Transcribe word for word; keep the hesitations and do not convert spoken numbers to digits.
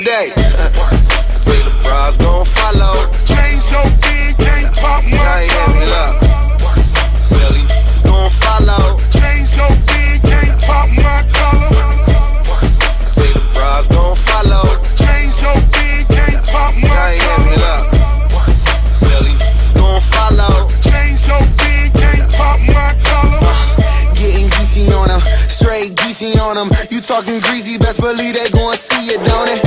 Day. Say the bras gon' follow. Chain so big, can't pop my Miami, look. Silly, it's gon' follow. Chain so big, can't pop my collar. Say the bras gon' follow. Chain so big, can't pop my Miami, collar. look. Silly, it's gon' follow. Chain so big, can't pop my collar. Getting greasy on them, straight greasy on them. You talking greasy, best believe they gon' see it, don't it?